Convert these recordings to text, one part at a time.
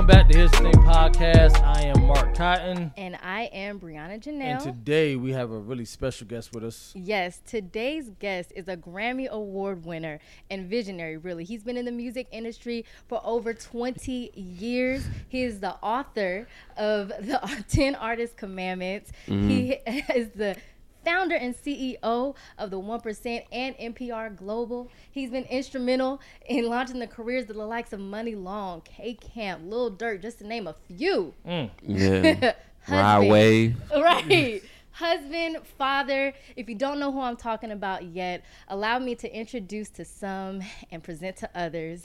Welcome back to Here's the Thing podcast. I am Mark Cotton. And I am Brianna Janelle. And today we have a really special guest with us. Yes, today's guest is a Grammy Award winner and visionary, really. He's been in the music industry for over 20 years. He is the author of the 10 Artist Commandments. He is the founder and CEO of the 1% and NPR Global. He's been instrumental in launching the careers of the likes of Money Long, K Camp, Lil Durk, just to name a few. Yeah. Ride Wave. Right. Husband, father. If you don't know who I'm talking about yet, allow me to introduce to some and present to others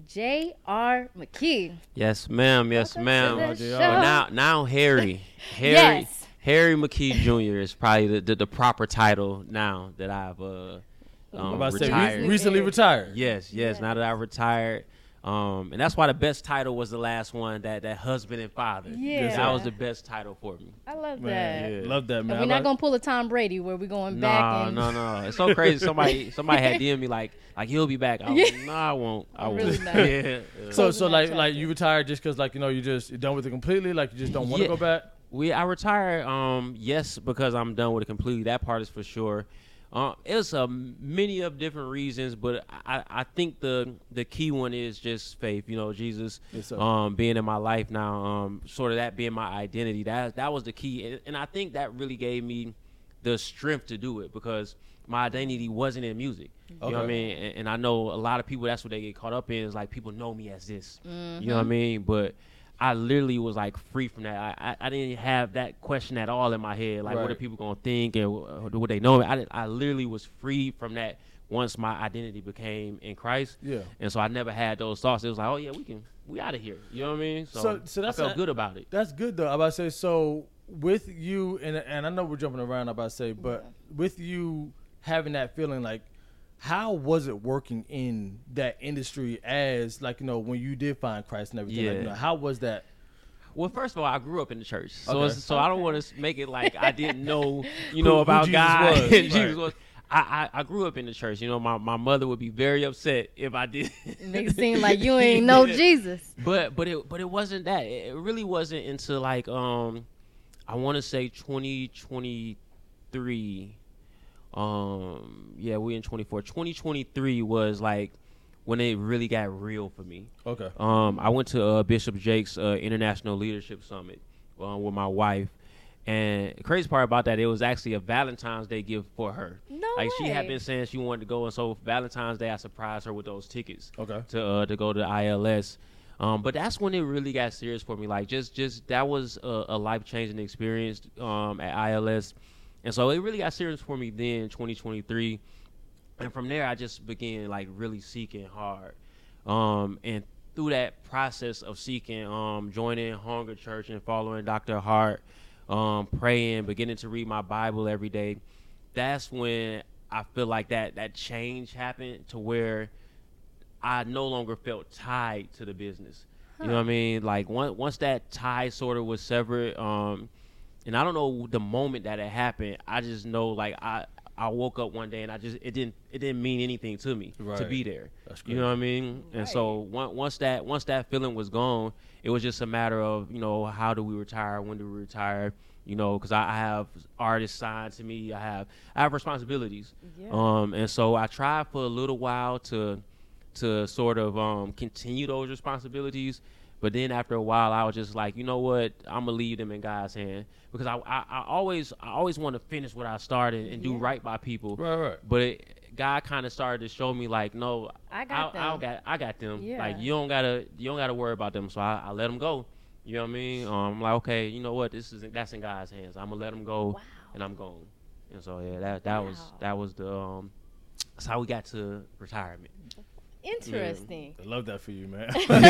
J.R. McKee. Yes, ma'am. Yes, Welcome ma'am. to the show. Now Harry. Yes. Harry McKee Jr. is probably the proper title now that I've I'm about to say, retired. recently retired. Yes. Now that I've retired. And that's why the best title was the last one, that husband and father. Yeah. That was the best title for me. I love Man, that. Yeah. Love that, man. And we're not going to pull a Tom Brady where we're going back. No. It's so crazy. Somebody had DM'd me like he'll be back. I was like, no, I won't. I won't. Really not. Yeah. So Closing that like chapter. you retired just because you're done with it completely, like you just don't want to Yeah. go back. I retired, yes, because I'm done with it completely. That part is for sure. It's many of different reasons, but I think the key one is just faith. You know, Jesus, Yes, sir. being in my life now, sort of that being my identity. That was the key, and I think that really gave me the strength to do it because my identity wasn't in music. You know what I Okay. mean? And I know a lot of people, that's what they get caught up in, is like people know me as this. Mm-hmm. You know what I mean? But I literally was like free from that. I didn't have that question at all in my head. Like, what are Right. people gonna think and what they know? I literally was free from that once my identity became in Christ. Yeah. And so I never had those thoughts. It was like, oh yeah, we out of here. You know what I mean? So that's I felt good about it. That's good though. I'm about to say, so with you and I know we're jumping around, I'm about to say, but with you having that feeling, like how was it working in that industry as like, when you did find Christ and everything? Yeah. Like, how was that? Well, first of all, I grew up in the church, so Okay. so I don't want to make it like I didn't know, Who about Jesus God. was. Jesus Right. was. I grew up in the church. You know, my mother would be very upset if I did. Make it seem like you ain't know Jesus. But it wasn't that. It really wasn't until like I want to say 2023. We in 24. 2023 was like when it really got real for me. Okay. I went to Bishop Jake's International Leadership Summit with my wife. And the crazy part about that, it was actually a Valentine's Day gift for her. No Like she had way. been saying she wanted to go, and so for Valentine's Day I surprised her with those tickets Okay. to go to ILS. But that's when it really got serious for me. Like just that was a life-changing experience at ILS. And so it really got serious for me then in 2023. And from there, I just began like really seeking hard. And through that process of seeking, joining Hunger Church and following Dr. Hart, praying, beginning to read my Bible every day, that's when I feel like that change happened to where I no longer felt tied to the business. You know what I mean? Like once that tie sort of was severed, and I don't know the moment that it happened. I just know like I woke up one day and it didn't mean anything to me to Right. be there. That's You know what I mean? And so once that feeling was gone, it was just a matter of how do we retire? When do we retire? Because I have artists signed to me. I have responsibilities. Yeah. And so I tried for a little while to sort of continue those responsibilities. But then after a while, I was just like, you know what? I'm gonna leave them in God's hand because I always want to finish what I started and do right by people. Right. But God kind of started to show me like, no, I got them. I got them. Yeah. Like you don't gotta worry about them. So I let them go. You know what I mean? I'm like, okay, you know what? That's in God's hands. I'm gonna let them go, Wow. and I'm gone. And so yeah, that was the that's how we got to retirement. Interesting. I love that for you, man.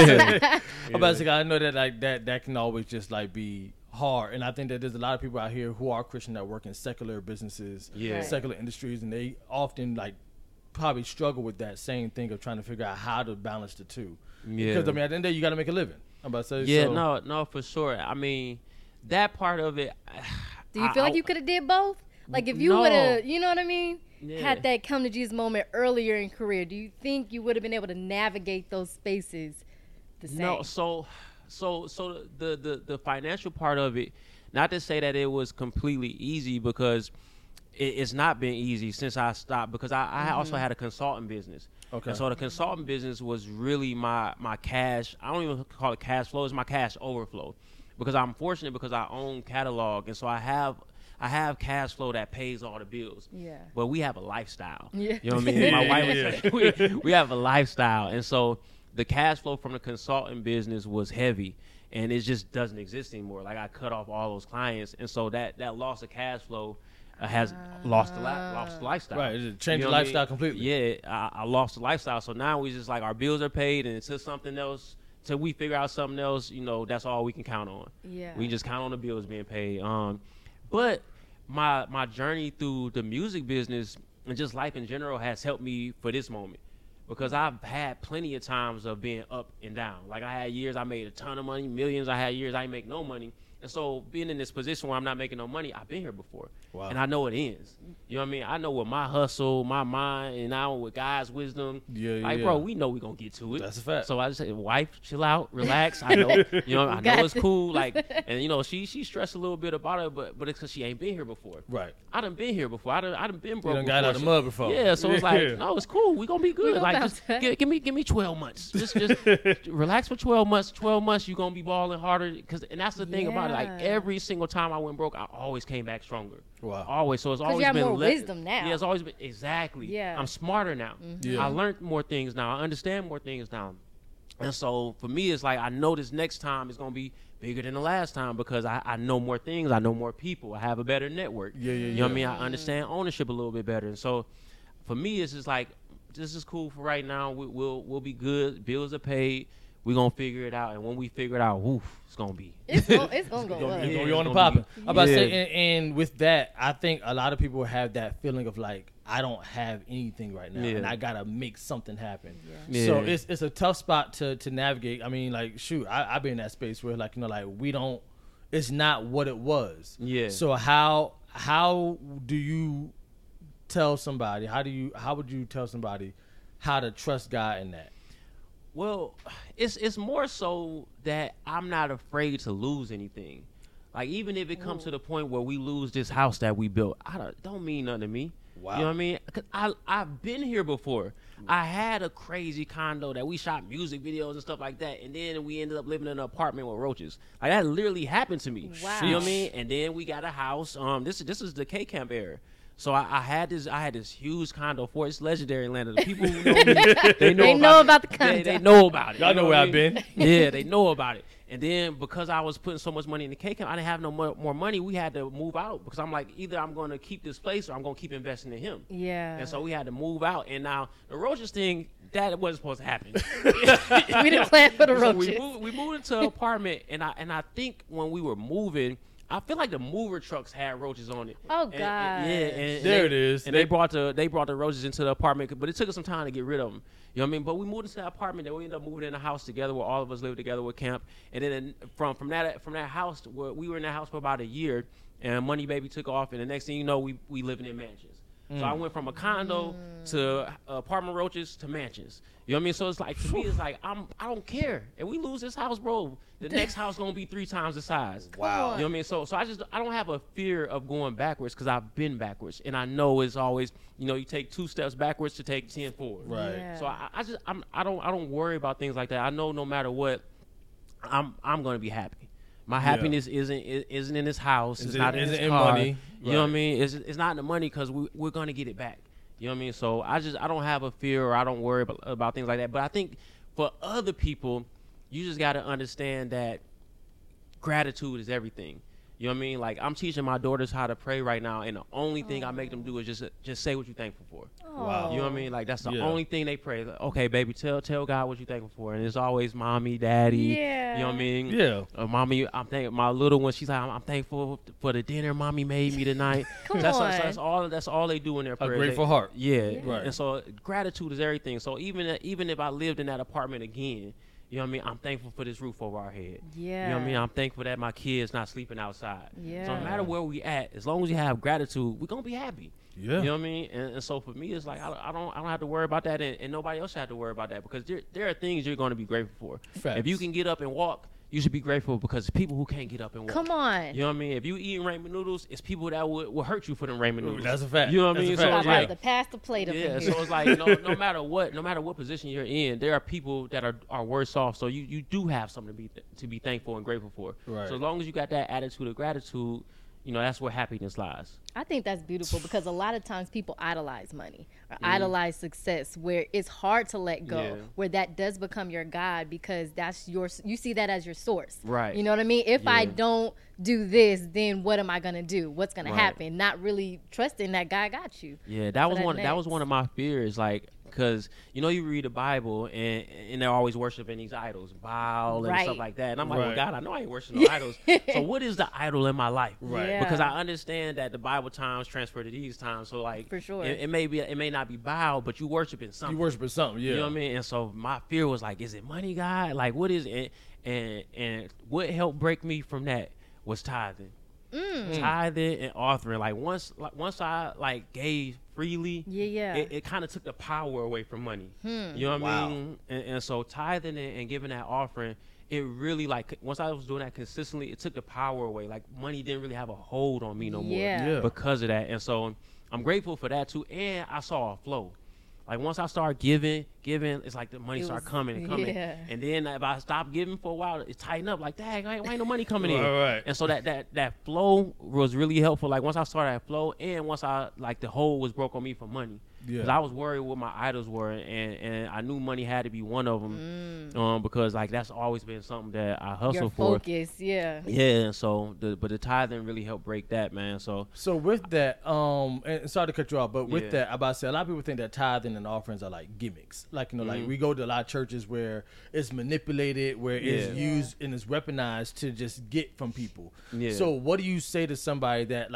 I'm about to say, I know that like that can always just like be hard, and I think that there's a lot of people out here who are Christian that work in secular businesses, Yeah. secular industries, and they often like probably struggle with that same thing of trying to figure out how to balance the two. Yeah. Because I mean, at the end of the day, you got to make a living. I'm about to say, Yeah, so, no, for sure. I mean, that part of it. Do you feel like you could have did both? Like if you No. would have, you know what I mean? Yeah. Had that come to Jesus moment earlier in career, do you think you would have been able to navigate those spaces the same? No, so So the financial part of it, not to say that it was completely easy, because it's not been easy since I stopped, because I also had a consulting business. Okay. And so the consulting business was really my cash. I don't even call it cash flow. It's my cash overflow, because I'm fortunate because I own catalog, and so I have cash flow that pays all the bills. Yeah. But we have a lifestyle. Yeah. You know what I mean? My Yeah, wife, we have a lifestyle, and so the cash flow from the consulting business was heavy, and it just doesn't exist anymore. Like, I cut off all those clients, and so that loss of cash flow has lost the lifestyle. Right, it changed know the what I lifestyle mean? completely. Yeah, I lost the lifestyle. So now we just like, our bills are paid, and until something else, till we figure out something else, that's all we can count on. Yeah. We can just count on the bills being paid. But my journey through the music business and just life in general has helped me for this moment, because I've had plenty of times of being up and down. Like, I had years I made a ton of money, millions. I had years I didn't make no money. And so being in this position where I'm not making no money, I've been here before. Wow. And I know it ends. You know what I mean? I know with my hustle, my mind, and now with God's wisdom, like, bro, we know we're going to get to it. That's a fact. So I just say, wife, chill out, relax. I know, I know it's cool. Like, and she stressed a little bit about it, but it's because she ain't been here before. Right. I done been here before. I done been broke. You done got out of the mud before. Yeah, so it's like, Yeah. no, it's cool. We gonna be good. gonna Like, bounce just back. give me 12 months. Just relax for 12 months. 12 months, you gonna be balling harder. And that's the thing about it. Like, Yeah. every single time I went broke, I always came back stronger. Wow. Always. So it's 'Cause always you have been more wisdom now. Yeah, it's always been exactly. Yeah. I'm smarter now. Yeah. I learned more things now. I understand more things now. And so for me, it's like, I know this next time is gonna be bigger than the last time, because I know more things. I know more people. I have a better network. Yeah, You know what I mean? I understand ownership a little bit better. And so for me, it's just like, this is cool for right now. We'll be good. Bills are paid. We're going to figure it out. And when we figure it out, woof, it's going to be. It's gonna go It's up. gonna Yeah, be on the it's gonna popping. be- I'm about to say, Yeah. and with that, I think a lot of people have that feeling of like, I don't have anything right now, Yeah. and I gotta make something happen. Yeah. So it's a tough spot to navigate. I mean, like, shoot, I've been in that space where, like, like, we don't. It's not what it was. Yeah. So how do you tell somebody? How would you tell somebody how to trust God in that? Well, it's more so that I'm not afraid to lose anything. Like, even if it comes to the point where we lose this house that we built, don't mean nothing to me. Wow. You know what I mean? 'Cause I've been here before. I had a crazy condo that we shot music videos and stuff like that, and then we ended up living in an apartment with roaches. Like, that literally happened to me. Wow. You know what I mean? And then we got a house. This is the K Camp era. So I had this huge condo for it's legendary in Atlanta. The people who know me, they know about the They condo. know about it. Y'all You know what where I I've mean? been. Yeah, they know about it. And then because I was putting so much money in the K-Camp, I didn't have no more money. We had to move out, because I'm like, either I'm going to keep this place or I'm going to keep investing in him. Yeah. And so we had to move out. And now the roaches thing, that wasn't supposed to happen. we didn't plan for the So roaches. we moved into an apartment, and I think when we were moving, I feel like the mover trucks had roaches on it. Oh, And- God. yeah, and There they- it is. And they brought the roaches into the apartment, but it took us some time to get rid of them. You know what I mean? But we moved into that apartment, then we ended up moving in a house together where all of us lived together with Camp. And then from that house, we were in that house for about a year, and Money Baby took off, and the next thing you know, we living in mansions. So I went from a condo to apartment roaches to mansions. You know what I mean? So it's like, to me, it's like, I don't care. If we lose this house, bro, the next house gonna be 3 times the size. Wow. You know what I mean? So I don't have a fear of going backwards, because I've been backwards, and I know it's always, you take 2 steps backwards to take 10 forward. Right. Yeah. So I don't worry about things like that. I know no matter what, I'm gonna be happy. My happiness isn't in this house. It's not in Isn't this in car. money. You know what I Right. mean? It's not in the money, because we're gonna get it back. You know what I mean? So I don't have a fear, or I don't worry about things like that. But I think for other people, you just got to understand that gratitude is everything. You know what I mean? Like, I'm teaching my daughters how to pray right now, and the only thing I make them do is just say what you're thankful for. Wow. You know what I mean? Like, that's the Yeah. only thing they pray. Like, okay, baby, tell God what you're thankful for. And it's always mommy, daddy. Yeah. You know what I mean? Yeah. Mommy, I'm thankful. My little one, she's like, I'm thankful for the dinner mommy made me tonight. Come that's, on. that's all they do in their prayer. grateful heart. Yeah. Right. And so gratitude is everything. So even if I lived in that apartment again, you know what I mean? I'm thankful for this roof over our head. Yeah. You know what I mean? I'm thankful that my kids not sleeping outside. Yeah. So no matter where we at, as long as you have gratitude, we're gonna be happy. Yeah. You know what I mean? And so for me, it's like I don't have to worry about that, and nobody else should have to worry about that, because there are things you're going to be grateful for. Facts. If you can get up and walk, you should be grateful because people who can't get up and walk. Come on. You know what I mean? If you eating ramen noodles, it's people that will hurt you for them ramen noodles. That's a fact. You know what I mean? That's a So fact. it's About like, to pass the plate up in yeah, here. so it's like no matter what position you're in, there are people that are worse off. So you do have something to be thankful and grateful for. Right. So as long as you got that attitude of gratitude, that's where happiness lies. I think that's beautiful because a lot of times people idolize money or idolize success, where it's hard to let go, Yeah. where that does become your God because you see that as your source. Right. You know what I mean? If I Yeah. don't do this, then what am I going to do? What's going Right. to happen? Not really trusting that God got you. Yeah, that was that one. That was next. one of my fears, like, because you read the Bible and they're always worshiping these idols, Baal and Right. stuff like that, and I'm like, well, Right. God, I know I ain't worshiping no idols. So what is the idol in my life? Right. Yeah. Because I understand that the Bible times transfer to these times, so like, For sure. it may not be Baal, but you worshiping something. You worshiping something, yeah. You know what I mean? And so my fear was like, is it money, God? Like, what is it? And what helped break me from that was tithing. Tithing and offering. Like once I like gave freely, Yeah. it kind of took the power away from money. You know what Wow. I mean? And so tithing and giving that offering, it really, like, once I was doing that consistently, it took the power away. Like money didn't really have a hold on me no more Yeah. because of that. And so I'm grateful for that too. And I saw a flow. Like once I started giving, it's like the money It started was- coming and coming. yeah. And then if I stopped giving for a while, it tightened up. Like, dang, why ain't no money coming in? Right. And so that flow was really helpful. Like once I started that flow, and once I like the hold was broke on me for money. Yeah. Because I was worried what my idols were, and I knew money had to be one of them. Because like that's always been something that I hustle Your for. focus, yeah. Yeah. And so the tithing really helped break that, man. So So with that, and sorry to cut you off, but with Yeah. that, I about to say a lot of people think that tithing and offerings are like gimmicks. Like like we go to a lot of churches where it's manipulated, where it's Yeah. used and it's weaponized to just get from people. Yeah. So what do you say to somebody that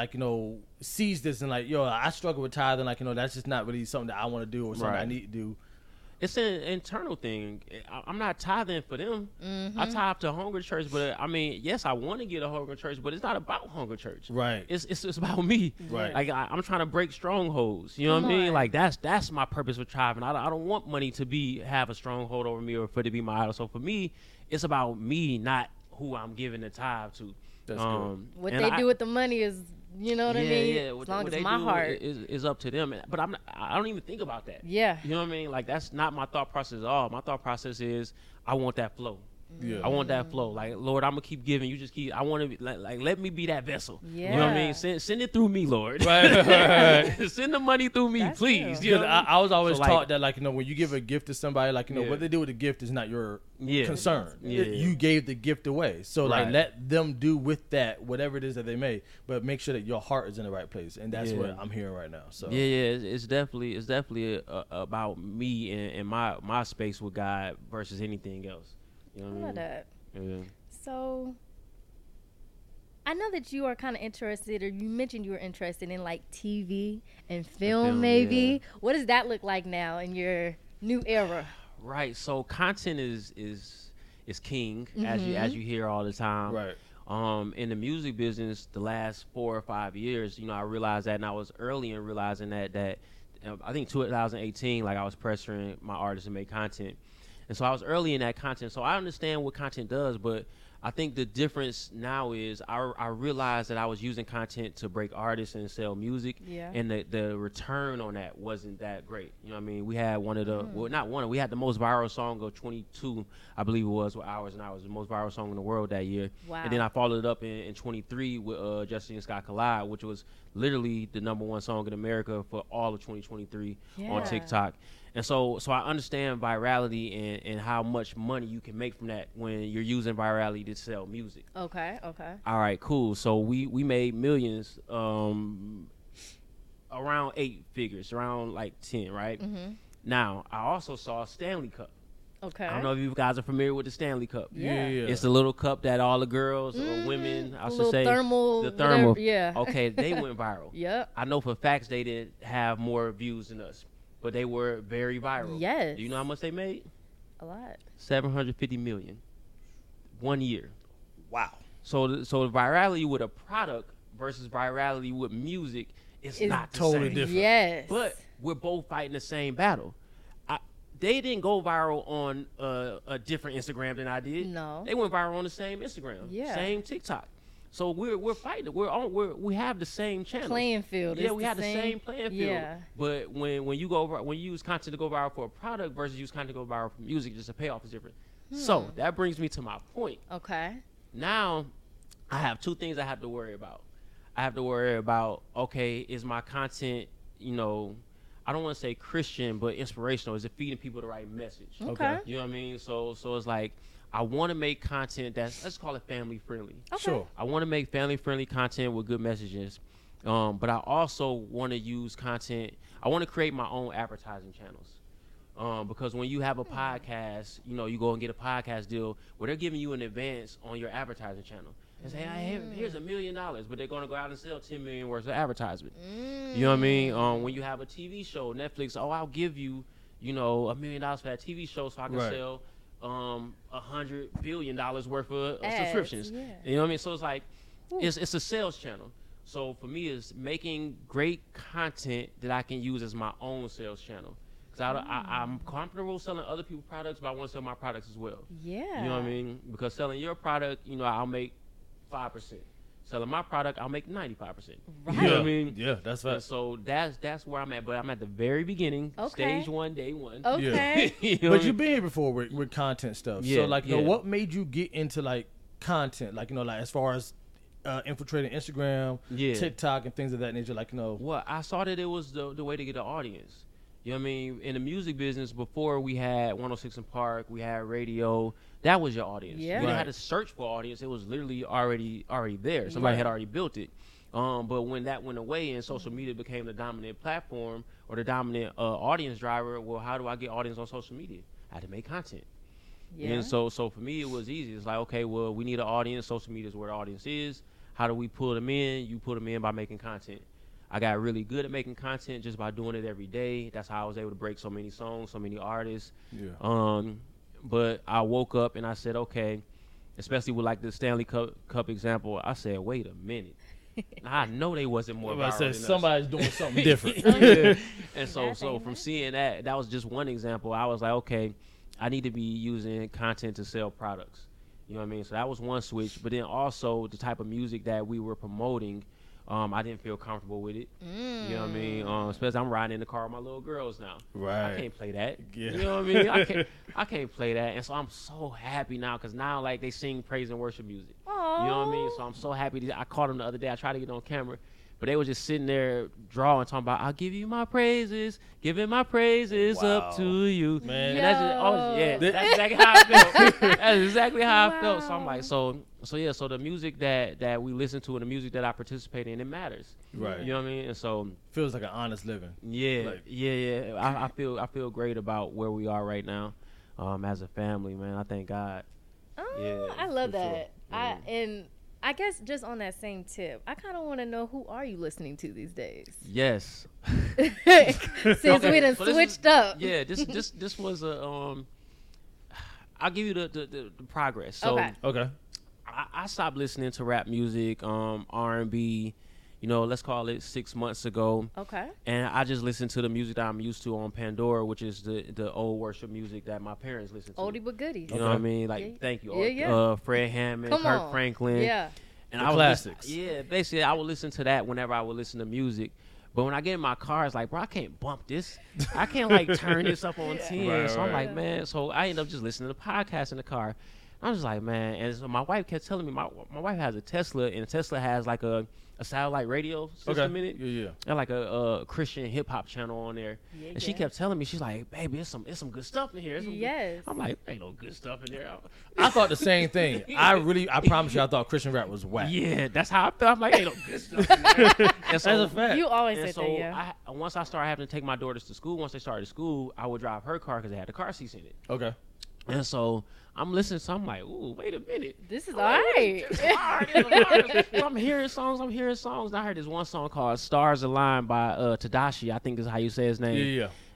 sees this and like, yo, I struggle with tithing, like that's just not really something that I want to do or something I Right. need to do. it's an internal thing. I'm not tithing for them. I tithe to Hunger Church, but I mean, yes, I want to get a Hunger Church, but it's not about Hunger Church. Right. It's about me. Right. Like I'm trying to break strongholds. You know what I Come mean? on. Like that's my purpose with tithing. I don't want money to have a stronghold over me or for it to be my idol. So for me, it's about me, not who I'm giving the tithe to. That's good. What and they do with the money is, you know what I mean? Yeah, As long what as they my do heart. is up to them. But I don't even think about that. Yeah. You know what I mean? Like that's not my thought process at all. My thought process is I want that flow. Yeah. I want that flow. Like, Lord, I'm gonna keep giving. You just keep. I want to be like let me be that vessel. You know what I Yeah. mean? Send it through me, Lord. Right. Send the money through me, That's please. real. You know Because what I mean? I was always So, like- taught that, when you give a gift to somebody, Yeah. what they do with the gift is not your Yeah. concern. Yeah. You gave the gift away. So, Right. let them do with that whatever it is that they made, but make sure that your heart is in the right place. And that's Yeah. what I'm hearing right now. So, Yeah. It's definitely about me and my space with God versus anything else. You know I what I love mean? that. Yeah. So I know that you are kind of interested, or you mentioned you were interested in like TV and film, film, maybe. yeah. What does that look like now in your new era? Right. So content is king, as you hear all the time. right. In the music business, the last 4 or 5 years, I realized that, and I was early in realizing that I think 2018, like I was pressuring my artists to make content, and so I was early in that content. So I understand what content does, but I think the difference now is I realized that I was using content to break artists and sell music, Yeah. and the return on that wasn't that great. You know what I mean? We had one of the we had the most viral song of 22, I believe it was, with Hours and Hours, the most viral song in the world that year. Wow. And then I followed it up in 23 with Justin and Scott Collide, which was literally the #1 song in America for all of 2023 Yeah. on TikTok. And so I understand virality and how much money you can make from that when you're using virality to sell music. Okay. All right, cool. So we made millions, around 8 figures, around like 10, right? Mm-hmm. Now, I also saw Stanley Cup. Okay. I don't know if you guys are familiar with the Stanley Cup. Yeah. It's the little cup that all the girls or women, I The should little say, thermal, the thermal. whatever, yeah. Okay, they went viral. Yep. I know for facts they didn't have more views than us, but they were very viral. Yes. Do you know how much they made? A lot. 750 million, 1 year. Wow. So the virality with a product versus virality with music is It's not the totally same. different. Yes. But we're both fighting the same battle. they didn't go viral on a different Instagram than I did. No. They went viral on the same Instagram, Yeah. same TikTok. So we're fighting. We have the same channel. Playing field. Yeah, It's we have the same playing field. Yeah. But when you use content to go viral for a product versus use content to go viral for music, just the payoff is different. So that brings me to my point. Okay. Now, I have two things I have to worry about. I have to worry about, okay, is my content, you know, I don't want to say Christian, but inspirational. Is it feeding people the right message? Okay. You know what I mean? So it's like, I want to make content that's, let's call it family friendly. Okay. Sure. I want to make family friendly content with good messages. But I also want to use content. I want to create my own advertising channels. Because when you have a podcast, you know, you go and get a podcast deal where they're giving you an advance on your advertising channel and say, hey, here's $1 million, but they're going to go out and sell 10 million worth of advertisement. You know what I mean? When you have a TV show, Netflix, I'll give you, you know, $1 million for that TV show so I can sell $100 billion worth of subscriptions. Yeah. You know what I mean? So it's like, it's a sales channel. So for me, it's making great content that I can use as my own sales channel. Because I'm comfortable selling other people's products, but I want to sell my products as well. Yeah. You know what I mean? Because selling your product, you know, I'll make 5%. Selling my product, I'll make 95%. Right. You know what I mean? Yeah, that's And fast. so that's where I'm at. But I'm at the very beginning, Okay. stage 1, day 1. Okay. You know what I But mean? you've been here before with content stuff. Yeah, So like, you know, yeah. what made you get into like content? Like, you know, like as far as infiltrating Instagram, Yeah. TikTok, and things of that nature. Like, you know, Well, I saw that it was the way to get an audience. You know what I mean? In the music business, before we had 106 in Park, we had radio. That was your audience. Yeah. You didn't Right. have to search for audience. It was literally already there. Somebody Right. had already built it. But when that went away and social media became the dominant platform or the dominant audience driver, well, how do I get audience on social media? I had to make content. Yeah. And so for me, it was easy. It's like, okay, well, we need an audience. Social media is where the audience is. How do we pull them in? You pull them in by making content. I got really good at making content just by doing it every day. That's how I was able to break so many songs, so many artists. yeah. But I woke up and I said, okay, especially with like the Stanley Cup example, I said, wait a minute. I know they wasn't more I viral said than us. somebody's doing something different. Yeah. And so That ain't from it. seeing that was just one example. I was like, okay, I need to be using content to sell products. You know what I mean? So that was one switch. But then also the type of music that we were promoting, I didn't feel comfortable with it. You know what I mean? Especially I'm riding in the car with my little girls now. Right. I can't play that. Yeah. You know what I mean? I can't play that. And so I'm so happy now because now like they sing praise and worship music. Aww. You know what I mean? So I'm so happy. I caught them the other day. I tried to get on camera, but they were just sitting there drawing, talking about, I'll give you my praises, giving my praises Wow. up to you. Man. And that's just, oh, yeah, Yo. that's exactly how I felt. That's exactly how I felt. So Wow. I'm like, so the music that we listen to and the music that I participate in, it matters. Right. You know what I mean? And so, Feels like an honest living. yeah, Like- yeah. I feel great about where we are right now, as a family, man. I thank God. Oh, Yeah, I love for sure. that. Yeah. And I guess just on that same tip, I kind of want to know, who are you listening to these days? Yes. Since we done so this switched up. Yeah, this was a I'll give you the progress. So Okay. Okay. I stopped listening to rap music, R&B, you know, let's call it 6 months ago. Okay. And I just listened to the music that I'm used to on Pandora, which is the old worship music that my parents listened to. Oldie but goodies. You know what I Okay. mean? Like, Yeah. thank you. Yeah, yeah. Fred Hammond, Come Kirk on. Franklin. Yeah. And The I would classics. Yeah, basically, I would listen to that whenever I would listen to music. But when I get in my car, it's like, bro, I can't bump this. I can't like turn this up on 10. Right, so I'm right. like, man. So I end up just listening to podcasts in the car. I was like, man. And so my wife kept telling me, my wife has a Tesla, and Tesla has like a satellite radio system in it. Yeah. And like a Christian hip hop channel on there. Yeah, And she yeah. kept telling me, she's like, baby, it's some good stuff in here. It's some good-" Yes. I'm like, ain't no good stuff in there. I thought the same thing. I promise you, I thought Christian rap was whack. Yeah, that's how I felt. I'm like, ain't no good stuff in there. And That's a fact. You always And said so that, yeah. once I started having to take my daughters to school, once they started school, I would drive her car because they had the car seats in it. Okay. And so I'm listening, so I'm like, ooh, wait a minute. This is I'm all like, right. this is hard, this is hard. So I'm hearing songs. And I heard this one song called Stars Align by Tadashi. I think is how you say his name. Yeah.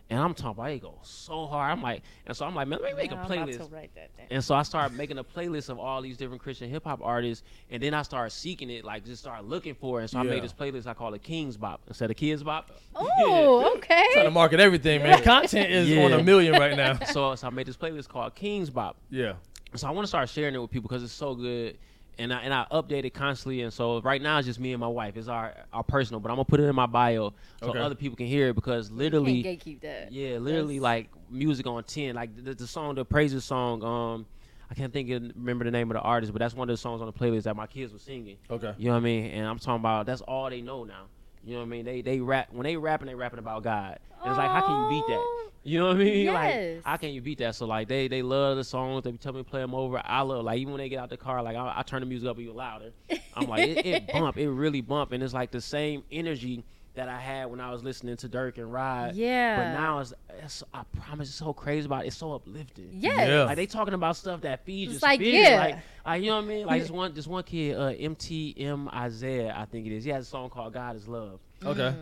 And I'm talking about it go so hard. I'm like, man, let me make a I'm playlist. about to write that down. And so I started making a playlist of all these different Christian hip hop artists, and then I started seeking it, like just started looking for it. And so I Yeah. made this playlist I call it King's Bop instead of Kids Bop. Oh, okay. Trying to market everything, man. Content is Yeah. on a million right now. So I made this playlist called King's Bop. Yeah. So I want to start sharing it with people because it's so good, and I update it constantly. And so right now it's just me and my wife. It's our personal, but I'm gonna put it in my bio so Okay. other people can hear it because Can't literally, gatekeep that. yeah, literally That's- like music on 10. Like the song, the praises song. I can't remember the name of the artist, but that's one of the songs on the playlist that my kids were singing. Okay. You know what I mean? And I'm talking about that's all they know now. You know what I mean? They rap when they rapping about God. And it's like how can you beat that? Oh, You know what I mean? yes. Like how can you beat that? So like they love the songs. They tell me to play them over. I love like even when they get out the car, like I turn the music up even louder. I'm like it bump, it really bump, and it's like the same energy that I had when I was listening to Dirk and Rod. Yeah. But now it's I promise it's so crazy about it. It's so uplifting. Yes. Yeah. Like they talking about stuff that feeds It's your like, spirit. yeah. Like you know what I mean? Like this one kid, MTM Isaiah, I think it is. He has a song called God Is Love. Okay.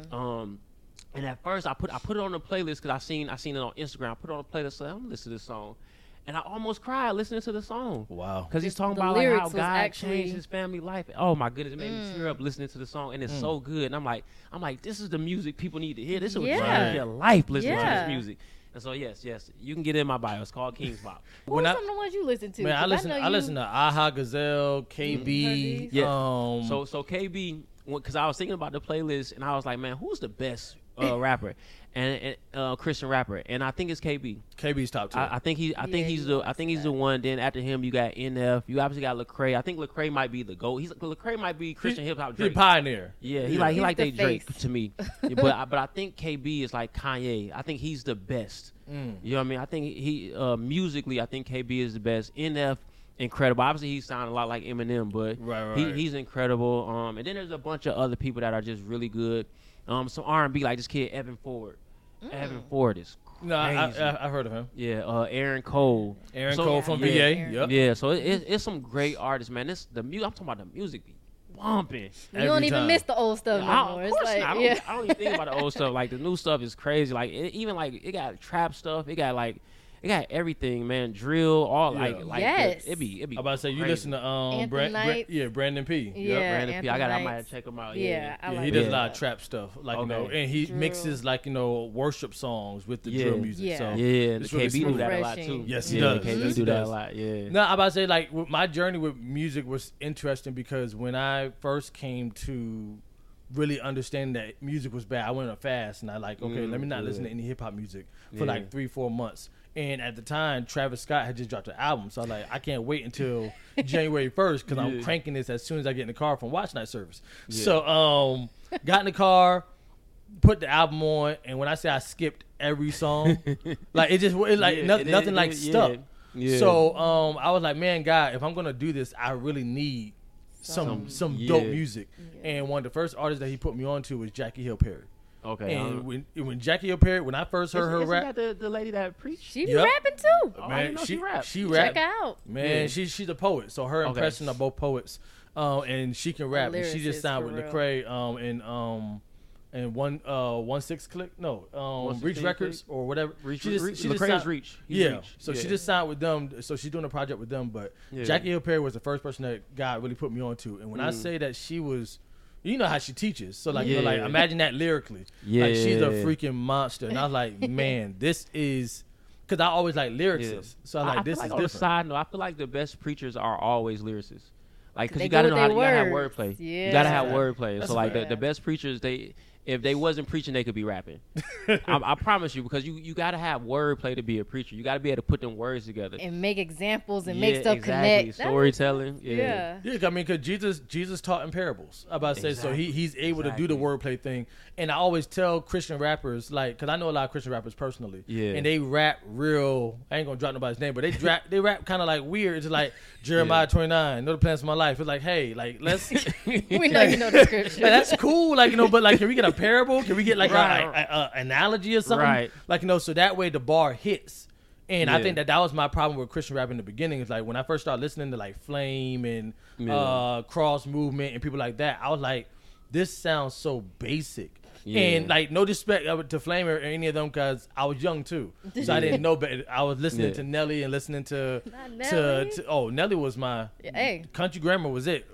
And at first I put it on the playlist because I seen it on Instagram. I put it on the playlist, so I'm gonna listen to this song, and I almost cried listening to the song. Wow. Because he's talking The about like how lyrics was God actually- changed his family life. Oh my goodness, it made me tear up listening to the song, and it's so good. And I'm like, this is the music people need to hear. This is what Yeah. change your life listening to Yeah. this music. And so yes, you can get it in my bio. It's called King's Bop. What When were I- some of the ones you listen to? Man, I 'Cause listen. know I you- listen to Aha, Gazelle, KB. Heard these? Yeah. Um, So KB, because I was thinking about the playlist, and I was like, man, who's the best rapper and Christian rapper? And I think it's KB. KB's top 2. I think he's the one. Then after him, you got NF. You obviously got Lecrae. I think Lecrae might be the GOAT. Lecrae might be Christian hip hop He's a Drake. pioneer. Yeah, he He's like the they Drake face. to me. Yeah, but I think KB is like Kanye. I think he's the best. You know what I mean? I think he musically, I think KB is the best. NF. Incredible. Obviously, he sounds a lot like Eminem, but Right. he's incredible. And then there's a bunch of other people that are just really good. Some R&B like this kid Evan Ford. Evan Ford is No, crazy. I heard of him. Yeah, Aaron Cole. Aaron So- Cole from yeah, VA. Aaron. Yep. Yeah, so it's some great artists, man. I'm talking about the music be bumping. You don't every even time. miss the old stuff no more. Of It's course like, not. I don't, yeah. I don't even think about the old stuff. Like the new stuff is crazy. Like even like it got trap stuff. It got everything, man. Drill, all Yeah. like Yes. it be. I'm about to say you crazy. listen to Anthem Nights. Brandon P. Yeah. Brandon P. I Anthem might Nights. check him out. Yeah, I Yeah, like he does that. a lot of trap stuff, like you know, Okay. and he Drill. mixes like worship songs with the drill music. Yeah. So Yeah, and it's really KB do smooth. that a lot Refreshing. too. Yes, he yeah, does. KB Yes, do he that does. a lot. Yeah. No, I'm about to say like my journey with music was interesting because when I first came to really understand that music was bad, I went on a fast and I let me not listen to any hip hop music for Yeah. like 3-4 months. And at the time, Travis Scott had just dropped an album, so I was like, I can't wait until January 1st because I'm Yeah. cranking this as soon as I get in the car from Watch Night service. Yeah. So got in the car, put the album on, and when I say I skipped every song, like Yeah, nothing like stuck. Yeah. So I was like, man, God, if I'm gonna do this, I really need some dope Yeah. music. And one of the first artists that he put me on to was Jackie Hill Perry. Okay. And when Jackie Hill Perry, when I first heard her rap, the lady that preached. She be Yep. rapping too. Oh, I didn't know she rapped. she Check rap. her out. Man, Yeah. she's a poet, so her and Okay. Preston are both poets, and she can rap. And she lyricist, just signed for with real. Lecrae, and 1-6 Click, no, 116 Reach Records Click? or whatever. Reach, She just Lecrae's signed- Reach. He's Yeah, Reach. so she Yeah. just signed with them. So she's doing a project with them. But Yeah. Jackie Hill Perry was the first person that God really put me on to. And when I say that she was, you know how she teaches. So like, Yeah. imagine that lyrically. Yeah. Like she's a freaking monster. And I was like, man, this is, because I always like lyricists. Yeah. So I'm like, I this feel is like on a different. side note, I feel like the best preachers are always lyricists. Like, because They you gotta go know with how you their gotta have words. wordplay. Yeah. You gotta have That's a fact. wordplay. That's So a like fact. the best preachers, if they wasn't preaching, they could be rapping. I promise you, because you gotta have wordplay to be a preacher. You gotta be able to put them words together. And make examples and Yeah, make stuff exactly. connect. That- Storytelling. Yeah. Yeah. Yeah, I mean, because Jesus taught in parables. I'm about to say, so Exactly. he's able to do the wordplay thing. And I always tell Christian rappers, like, because I know a lot of Christian rappers personally, Yeah. and they rap real. I ain't gonna drop nobody's name, but they rap kind of like weird. It's like Jeremiah 29, know the plans for my life. It's like, hey, like let's. We know you know the scripture. Like, that's cool, like but like, can we get a parable? Can we get like Right. a analogy or something? Right. Like so that way the bar hits. And I Yeah. think that was my problem with Christian rap in the beginning. Is like when I first started listening to like Flame and Yeah. Cross Movement and people like that, I was like, this sounds so basic. And like, no disrespect to Flame or any of them, because I was young too, so I didn't know better. I was listening to Nelly and listening to Nelly was my Country Grammar was it.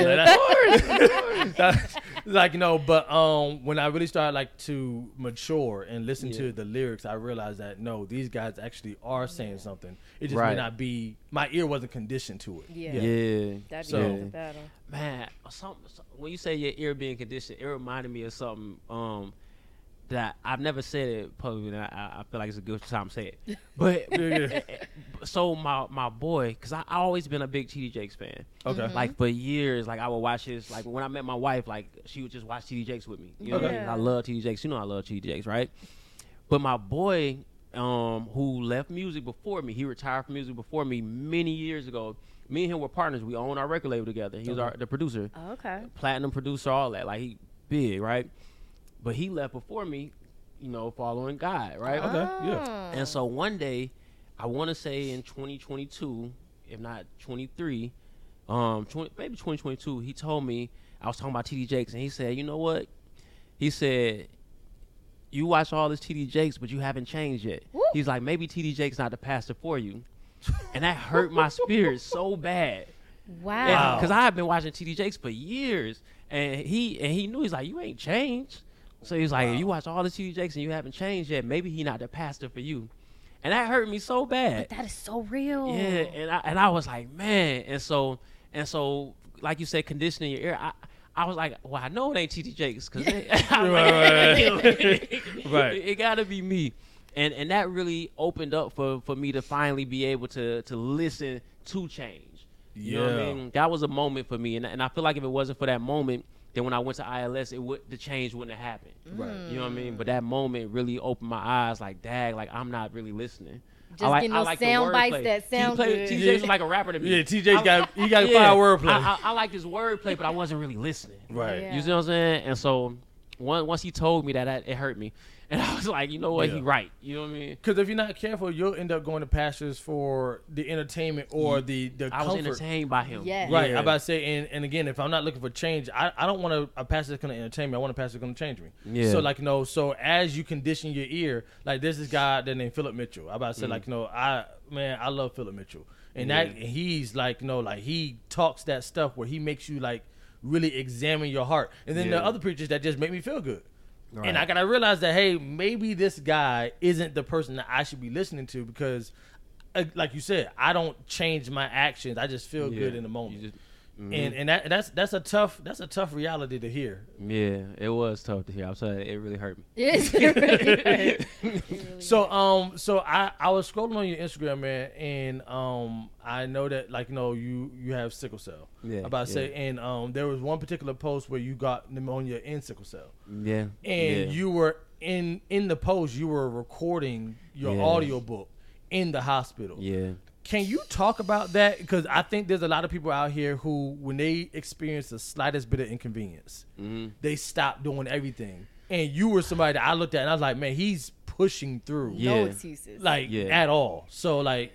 Like, you know, but when I really started like to mature and listen to the lyrics, I realized that no, these guys actually are saying something. It just may not be, my ear wasn't conditioned to it. That'd so, be the battle. Man, when you say your ear being conditioned, it reminded me of something that I've never said it publicly, and I feel like it's a good time to say it. But so my boy, because I always been a big TD Jakes fan. Okay. Like for years, like I would watch his, like when I met my wife, like she would just watch TD Jakes with me. You know what I mean? I love TD Jakes. You know I love TD Jakes, right? But my boy, who left music before me, he retired from music before me many years ago. Me and him were partners. We owned our record label together. He was the producer. Oh, okay. Platinum producer, all that. Like, he big, right? But he left before me, you know, following God, right? Okay, yeah. And so one day, I want to say in 2022, if not 23, maybe 2022, he told me, I was talking about TD Jakes, and he said, you know what? He said, you watch all this TD Jakes, but you haven't changed yet. Woo. He's like, maybe TD Jakes not the pastor for you. And that hurt my spirit so bad. Wow. Because I have been watching TD Jakes for years, and he knew. He's like, you ain't changed. So he's like, if you watch all the TD Jakes and you haven't changed yet, maybe he not the pastor for you. And that hurt me so bad. But that is so real. Yeah, and I was like, man. And so like you said, conditioning your ear. I was like, well, I know it ain't TD Jakes, because it got to be me. And that really opened up for me to finally be able to listen to change. You know what I mean? That was a moment for me. And I feel like if it wasn't for that moment, then when I went to ILS, the change wouldn't have happened. Right. You know what I mean? But that moment really opened my eyes, like, dag, like, I'm not really listening. Just getting those sound bites that sound good. TJ's like a rapper to me. Yeah, TJ's got fire wordplay. I like his wordplay, but I wasn't really listening. Right. Yeah. You see what I'm saying? And so once he told me that, it hurt me. And I was like, you know what? He right. You know what I mean? Because if you're not careful, you'll end up going to pastors for the entertainment or the comfort. I was entertained by him. Yes. Right. Yeah. I'm about to say, and again, if I'm not looking for change, I don't want a pastor that's going to entertain me. I want a pastor that's going to change me. Yeah. So, like, you know, so as you condition your ear, like, there's this guy that named Philip Mitchell. I'm about to say, like, you know, I love Philip Mitchell. And that he's like, you know, like, he talks that stuff where he makes you, like, really examine your heart. And then there are other preachers that just make me feel good. Right. And I gotta realize that, hey, maybe this guy isn't the person that I should be listening to, because, like you said, I don't change my actions. I just feel good in the moment. And that's a tough reality to hear. Yeah, it was tough to hear. I'm sorry, it really hurt me. Yes, it really hurt. So I was scrolling on your Instagram, man, and I know that, like, you know, you have sickle cell. Yeah. About to say, and there was one particular post where you got pneumonia in sickle cell. Yeah. And you were in the post, you were recording your audio book in the hospital. Yeah. Can you talk about that? Because I think there's a lot of people out here who, when they experience the slightest bit of inconvenience, they stop doing everything. And you were somebody that I looked at and I was like, man, he's pushing through. No excuses. Like, at all. So, like,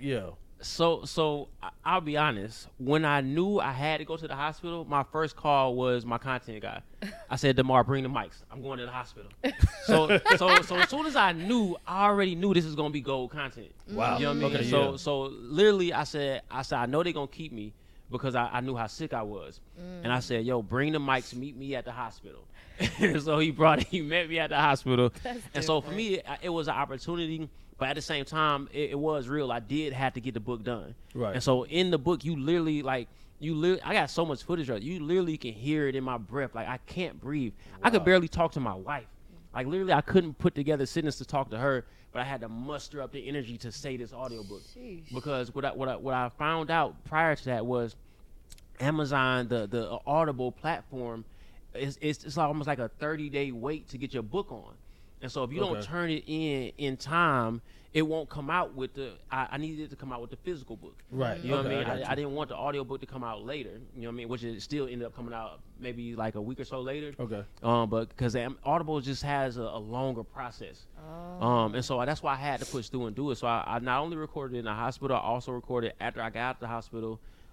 So I'll be honest. When I knew I had to go to the hospital, my first call was my content guy. I said, DeMar, bring the mics. I'm going to the hospital. So as soon as I already knew this was gonna be gold content. Wow. You know what I mean? Okay, So literally, I said, I know they're gonna keep me because I knew how sick I was, and I said, yo, bring the mics. Meet me at the hospital. So he met me at the hospital. And so for me, it was an opportunity. But at the same time, it was real. I did have to get the book done. Right. And so in the book, you literally, I got so much footage of it. You literally can hear it in my breath. Like, I can't breathe. Wow. I could barely talk to my wife. Like, literally, I couldn't put together sentence to talk to her, but I had to muster up the energy to say this audiobook. Sheesh. Because what I found out prior to that was Amazon, the Audible platform, it's almost like a 30-day wait to get your book on. And so if you don't turn it in time, it won't come out with I needed it to come out with the physical book. Right. You know what I mean? I didn't want the audio book to come out later. You know what I mean? Which it still ended up coming out maybe like a week or so later. Okay. But because Audible just has a longer process. And so that's why I had to push through and do it. So I not only recorded in the hospital, I also recorded after I got out of the hospital.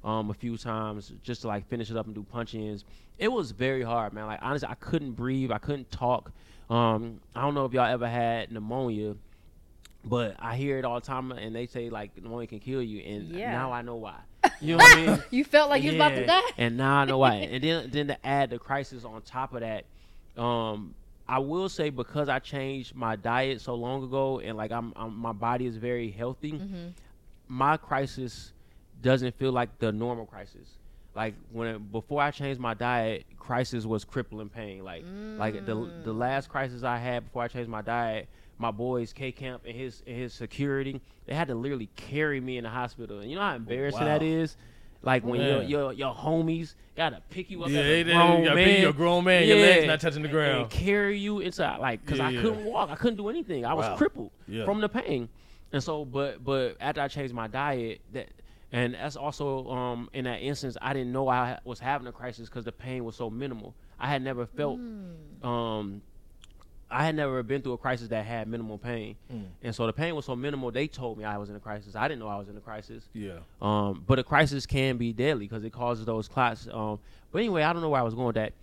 a few times just to like finish it up and do punch-ins. It was very hard, man. Like honestly, I couldn't breathe, I couldn't talk. I don't know if y'all ever had pneumonia, but I hear it all the time, and they say like pneumonia can kill you, and now I know why. You know what I mean? You felt like you was about to die, and now I know why. And then to add the crisis on top of that, I will say because I changed my diet so long ago, and like I'm my body is very healthy. My crisis doesn't feel like the normal crisis. Like before I changed my diet, crisis was crippling pain. Like the last crisis I had before I changed my diet, my boys K Camp and his security, they had to literally carry me in the hospital. And you know how embarrassing that is. Like when your homies gotta pick you up as a grown man. Pick you a grown man, your legs not touching the ground, and carry you inside. Like because I couldn't walk, I couldn't do anything. I was crippled from the pain. And so, but after I changed my diet, and that's also in that instance, I didn't know I was having a crisis because the pain was so minimal. I had never felt, I had never been through a crisis that had minimal pain, and so the pain was so minimal. They told me I was in a crisis. I didn't know I was in a crisis. But a crisis can be deadly because it causes those clots. But anyway, I don't know where I was going with that.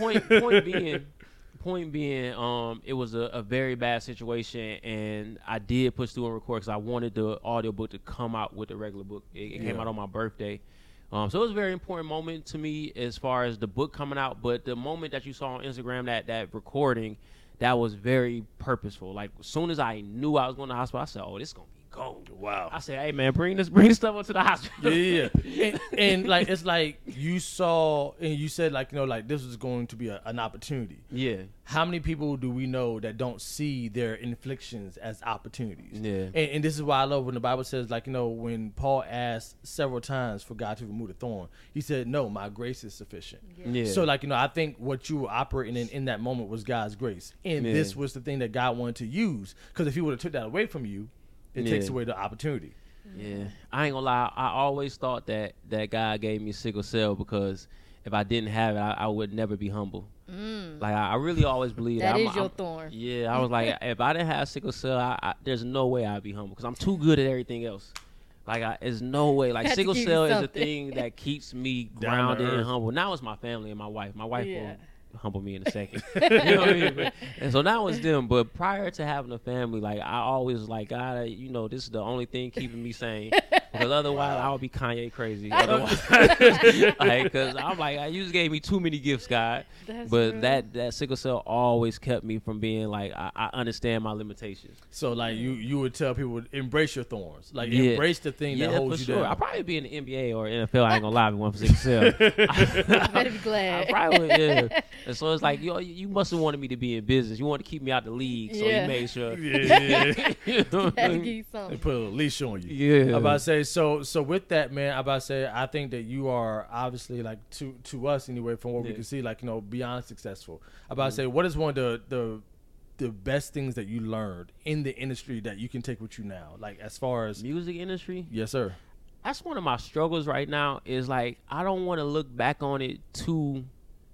Point being, it was a very bad situation, and I did push through and record because I wanted the audiobook to come out with the regular book. It came out on my birthday. So it was a very important moment to me as far as the book coming out, but the moment that you saw on Instagram, that recording, that was very purposeful. Like, as soon as I knew I was going to the hospital, I said, oh, this is going to be gold. Wow. I said, hey, man, bring this stuff up to the hospital. And like, it's like you saw, and you said, like, you know, like, this was going to be an opportunity. Yeah. How many people do we know that don't see their inflictions as opportunities? Yeah. And this is why I love when the Bible says, like, you know, when Paul asked several times for God to remove the thorn, he said, no, my grace is sufficient. Yeah. So, like, you know, I think what you were operating in that moment was God's grace. And this was the thing that God wanted to use. Because if he would have took that away from you, it takes away the opportunity. Yeah. I ain't gonna lie. I always thought that God gave me sickle cell because if I didn't have it, I would never be humble. Like, I really always believe that. That is your thorn. Yeah. I was like, if I didn't have sickle cell, there's no way I'd be humble because I'm too good at everything else. Like, there's no way. Like, sickle cell is the thing that keeps me grounded and humble. Now it's my family and my wife. My wife will humble me in a second. You know what I mean? And so now it's them. But prior to having a family, like, I always was like, God, you know, this is the only thing keeping me sane. Because otherwise, I would be Kanye crazy. Because I'm like, you just gave me too many gifts, God. That's but true. that sickle cell always kept me from being like, I understand my limitations. So, like, you would tell people, embrace your thorns. Like, embrace the thing that holds you down. I'd probably be in the NBA or NFL. I ain't gonna lie, if it wasn't for sickle cell. I better be glad. I probably would, yeah. And so it's like, you must have wanted me to be in business. You wanted to keep me out the league, so you made sure. You know what I Gotta mean? give you something. They put a leash on you. Yeah. I'm about to say, so with that, man, I'm about to say, I think that you are obviously, like, to us anyway, from what we can see, like, you know, beyond successful. I'm about to say, what is one of the best things that you learned in the industry that you can take with you now? Like, as far as Music industry? Yes, sir. That's one of my struggles right now is, like, I don't want to look back on it too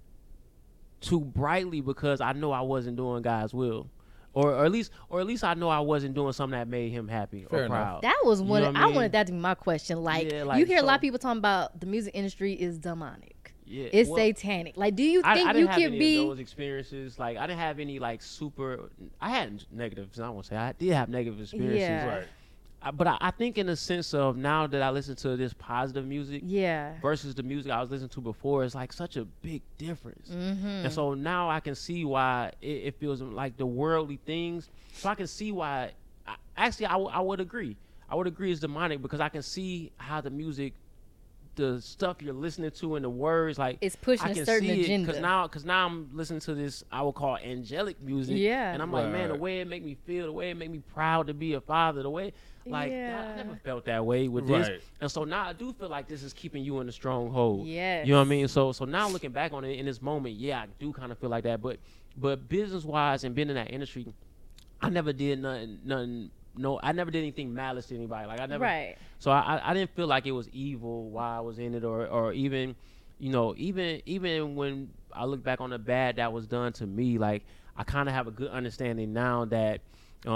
brightly because I know I wasn't doing God's will. Or at least I know I wasn't doing something that made him happy Fair or enough. proud. That was one. You know what I mean? wanted that to be my question. Like, Yeah, like, you hear a lot so- of people talking about the music industry is demonic. Yeah, It's well, satanic. Like, do you I think didn't you have could any be? of those experiences. Like, I didn't have any, like, super. I had negatives. I won't say I did have negative experiences. Yeah. Right. But I think in the sense of now that I listen to this positive music Yeah. versus the music I was listening to before, it's like such a big difference. Mm-hmm. And so now I can see why it feels like the worldly things. So I can see why. I would agree. I would agree it's demonic because I can see how the music, the stuff you're listening to and the words, like, It's pushing I a can certain see it agenda. because now I'm listening to this I would call angelic music. Yeah. And I'm like, man, the Right. way it make me feel, the way it make me proud to be a father, the way, like, Yeah. I never felt that way with this. Right. And so now I do feel like this is keeping you in a stronghold. Yes. You know what I mean? So now looking back on it in this moment, yeah, I do kind of feel like that. But business wise and being in that industry, I never did nothing. No, I never did anything malice to anybody. Like, I never. Right. So I didn't feel like it was evil while I was in it, or even, you know, even when I look back on the bad that was done to me, like, I kind of have a good understanding now that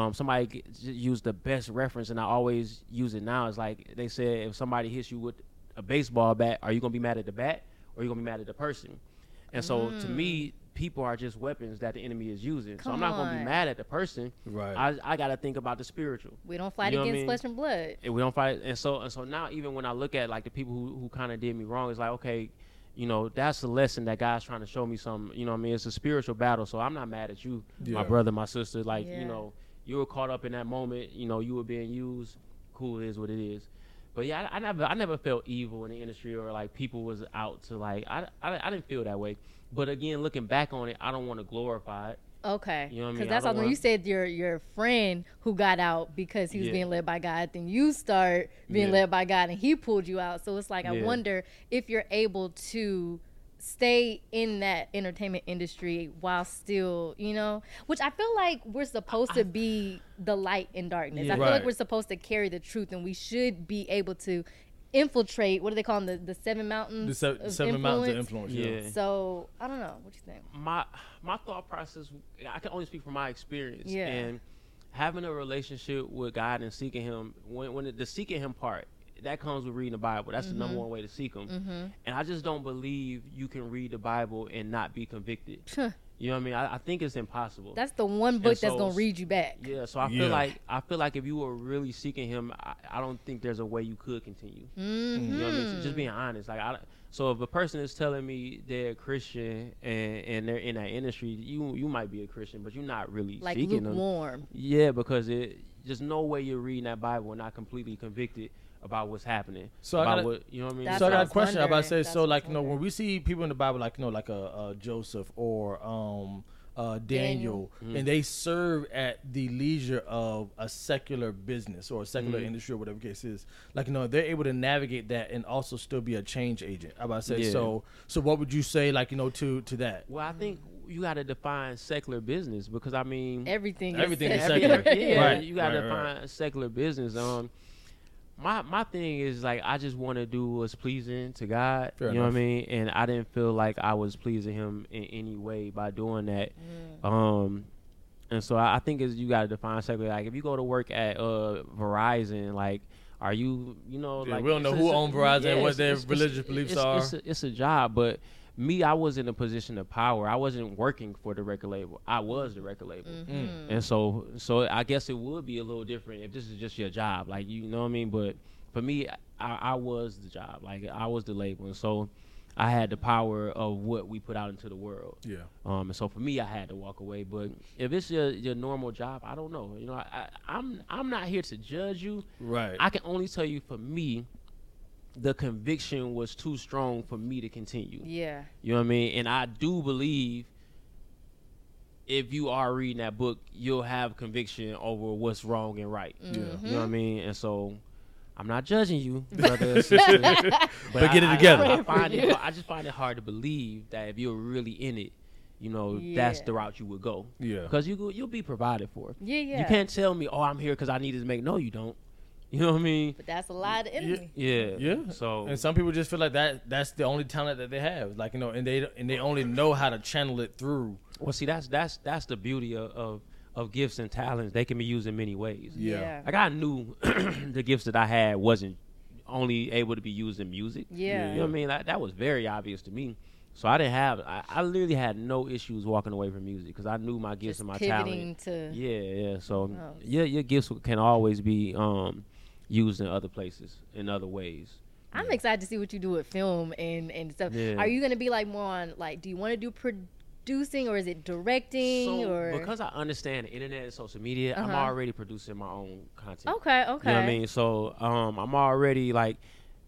somebody used the best reference, and I always use it now. It's like they said, if somebody hits you with a baseball bat, are you gonna be mad at the bat or are you gonna be mad at the person? And so to me, people are just weapons that the enemy is using. So I'm not gonna be mad at the person. Right. I gotta think about the spiritual. We don't fight You know what I against mean? flesh and blood. And we don't fight. And so now, even when I look at like the people who kind of did me wrong, it's like, okay, you know, that's a lesson that God's trying to show me something. You know what I mean? It's a spiritual battle. So I'm not mad at you, my brother, my sister. Like, you know, you were caught up in that moment. You know, you were being used. Cool, it is what it is. But yeah, I never felt evil in the industry or like people was out to like, I didn't feel that way. But again, looking back on it, I don't want to glorify it. Okay. You know what I mean? Because that's when you said your friend who got out because he was being led by God, then you start being led by God and he pulled you out. So it's like, I wonder if you're able to stay in that entertainment industry while still, you know, which I feel like we're supposed to be the light in darkness. I feel like we're supposed to carry the truth, and we should be able to infiltrate, what do they call them, the seven mountains The seven mountains of influence. Yeah. So I don't know, what you think? My thought process, I can only speak from my experience. Yeah. And having a relationship with God and seeking him, when the seeking him part, that comes with reading the Bible. That's the number one way to seek him. And I just don't believe you can read the Bible and not be convicted. You know what I mean? I think it's impossible. That's the one book that's gonna read you back. Yeah, so I feel like if you were really seeking him, I don't think there's a way you could continue. You know what I mean? So just being honest, like so if a person is telling me they're a Christian and they're in that industry, you might be a Christian, but you're not really like seeking lukewarm. them. Yeah, because there's no way you're reading that Bible and not completely convicted about what's happening. So I got, you know what I mean? So I got a question. I'm about to say, so like, you know, when we see people in the Bible, like, you know, like a Joseph or Daniel, and they serve at the leisure of a secular business or a secular industry or whatever the case is, like, you know, they're able to navigate that and also still be a change agent. I'm about to say, so what would you say, like, you know, to that? Well, I think you got to define secular business, because I mean everything is secular. Yeah, right. You got to define secular business. My thing is, like, I just want to do what's pleasing to God. Fair you know enough. what I mean? And I didn't feel like I was pleasing him in any way by doing that. And so I think you got to define secular. Like, if you go to work at Verizon, like, are you know, like, we don't know who owns Verizon and what their religious beliefs are. It's a job, but me, I was in a position of power. I wasn't working for the record label. I was the record label. And so I guess it would be a little different if this is just your job. Like, you know what I mean? But for me, I was the job. Like, I was the label. And so I had the power of what we put out into the world. Yeah. And so for me, I had to walk away. But if it's your normal job, I don't know. You know, I'm not here to judge you. Right. I can only tell you, for me, the conviction was too strong for me to continue. Yeah. You know what I mean? And I do believe if you are reading that book, you'll have conviction over what's wrong and right. Yeah. You know what I mean? And so I'm not judging you, brother or sister. but get it together. I just find it hard to believe that if you're really in it, you know, that's the route you would go. Yeah. Because you'll be provided for. Yeah. You can't tell me, oh, I'm here because I need to make. No, you don't. You know what I mean? But that's a lie of the enemy. Yeah. So, and some people just feel like that's the only talent that they have, like, you know, and they only know how to channel it through. Well, see, that's the beauty of gifts and talents. They can be used in many ways. Yeah. Like, I knew the gifts that I had wasn't only able to be used in music. Yeah. You know what I mean? That was very obvious to me. So I literally had no issues walking away from music because I knew my gifts Just and my pivoting talent. to Yeah. So your gifts can always be used in other places, in other ways. I'm excited to see what you do with film and stuff. Yeah. Are you going to be like more on, like, do you want to do producing, or is it directing? So because I understand the internet and social media, I'm already producing my own content. Okay. You know what I mean? So I'm already like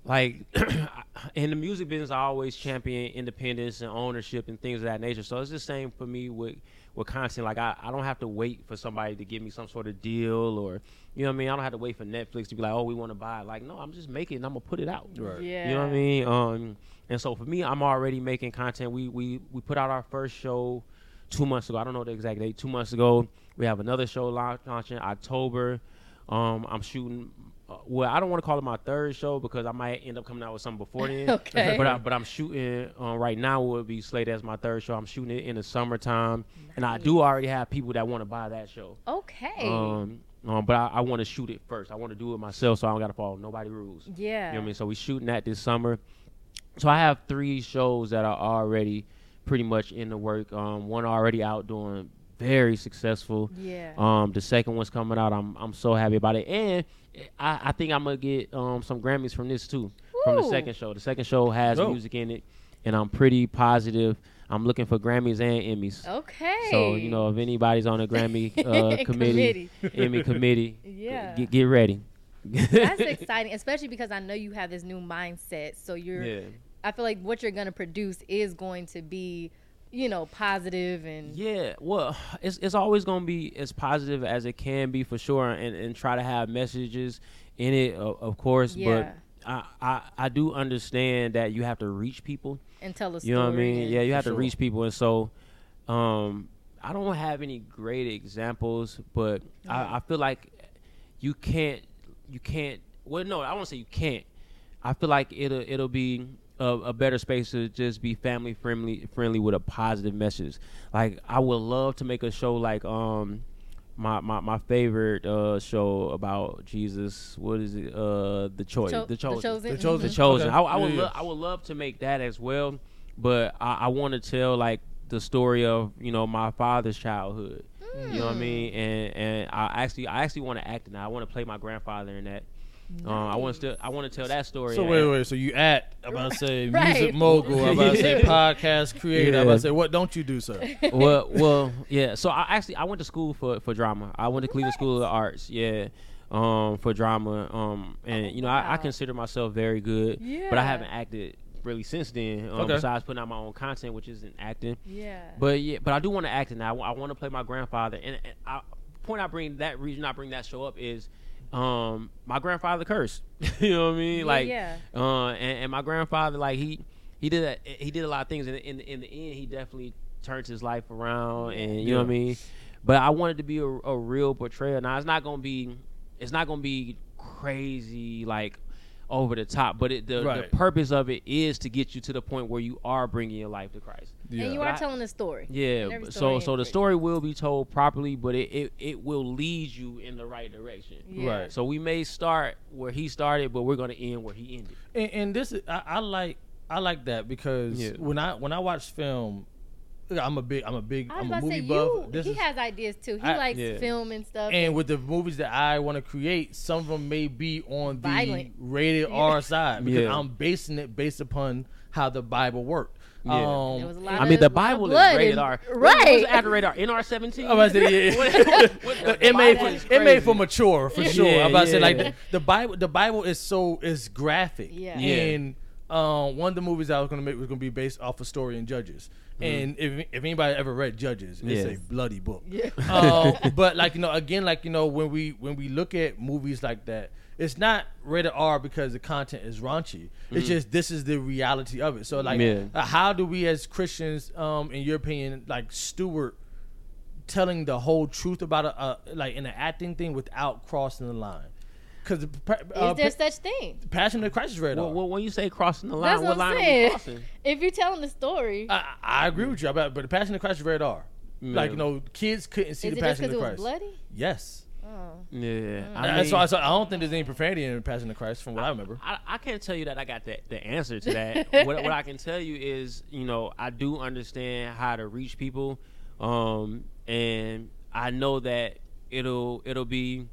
in the music business, I always champion independence and ownership and things of that nature. So it's the same for me with content. Like, I don't have to wait for somebody to give me some sort of deal, or, you know what I mean? I don't have to wait for Netflix to be like, oh, we want to buy it. Like, no, I'm just making it and I'm going to put it out. Right. Yeah. You know what I mean? And so for me, I'm already making content. We put out our first show 2 months ago. I don't know the exact date. 2 months ago. We have another show launching October. I'm shooting. Well, I don't want to call it my third show because I might end up coming out with something before then. Okay. But I'm shooting right now. Will be slated as my third show. I'm shooting it in the summertime, and I do already have people that want to buy that show. Okay. But I want to shoot it first. I want to do it myself, so I don't got to follow nobody rules. Yeah. You know what I mean? So we shooting that this summer. So I have 3 shows that are already pretty much in the work. One already out doing very successful. Yeah. The second one's coming out. I'm so happy about it, and I think I'm gonna get some Grammys from this too. From the Woo. second show. The second show has Dope. music in it, and I'm pretty positive. I'm looking for Grammys and Emmys. Okay. So if anybody's on a Grammy committee, Emmy committee, Yeah. get ready. That's exciting, especially because I know you have this new mindset. So Yeah. I feel like what you're gonna produce is going to be, positive and Yeah, well, it's always gonna be as positive as it can be for sure, and try to have messages in it, of course. Yeah. But I do understand that you have to reach people. and tell a story. You know what I mean? and- Yeah, you have to sure. reach people, and so I don't have any great examples, but I feel like you can't. Well, no, I won't say you can't. I feel like it'll be a better space to just be family friendly with a positive message. Like I would love to make a show like my favorite show about Jesus. What is it? The Chosen. The Chosen. The Mhm. Chosen. Okay. I would Yeah. I would love to make that as well, but I want to tell like the story of my father's childhood. You know what I mean? And I actually want to act in that. I want to play my grandfather in that. I want to tell that story. So wait. So you act? I'm about to say Right. music mogul. I'm about to say podcast creator. I'm about Yeah. to say what don't you do, sir? well, yeah. So I went to school for drama. I went to Cleveland School of the Arts. Yeah. For drama. And I Wow. consider myself very good. But I Yeah. haven't acted really since then. Okay. Besides putting out my own content, which isn't acting. Yeah. But I do want to act in that. I want to play my grandfather. And point I bring that show up is my grandfather cursed. You know what I mean? Yeah, Like yeah. and my grandfather, like he did a lot of things, and in the end he definitely turned his life around, and you know what I mean. But I wanted to be a real portrayal. Now it's not gonna be crazy like over the top, but the Right. purpose of it is to get you to the point where you are bringing your life to Christ. Yeah. And you But are I- telling a story. And Yeah, every so story so ain't the pretty. story will be told properly, but it will lead you in the right direction. Yeah. Right. So we may start where he started, but we're gonna end where he ended. And this is I like that because Yeah. when I watch film, I'm a big I was I'm a about to say movie buff. he has ideas too. He I- likes Yeah. film and stuff. And with the movies that I want to create, some of them may be on the Violent. rated Yeah. R side because Yeah. I'm basing it based upon how the Bible worked. Yeah. There was a lot I mean, the of Bible is blood rated and- R. Right. What's after rated R? NR-17? I'm about to say, yeah. It made for mature for sure. Yeah, I'm about to say yeah. like the Bible is graphic. Yeah. Yeah. And one of the movies I was gonna make was gonna be based off a story in Judges. And if anybody ever read Judges, it's Yes. a bloody book. Yeah. But when we look at movies like that, it's not rated R because the content is raunchy. It's just this is the reality of it. So like, Yeah. how do we as Christians, in your opinion, like steward telling the whole truth about like in an acting thing without crossing the line? Because Is there such thing? Passion of the Christ is rated R. Well, when you say crossing the line, That's what what I'm line are we saying. crossing? If you're telling the story, I agree with you, but the Passion of the Christ is rated R. Like kids couldn't see is the it just Passion of because the it was Christ. bloody? Yes. Oh. Yeah. So I don't think there's any profanity in Passion of the Christ from what I remember. I can't tell you that I got the answer to that. what I can tell you is, I do understand how to reach people, and I know that it'll be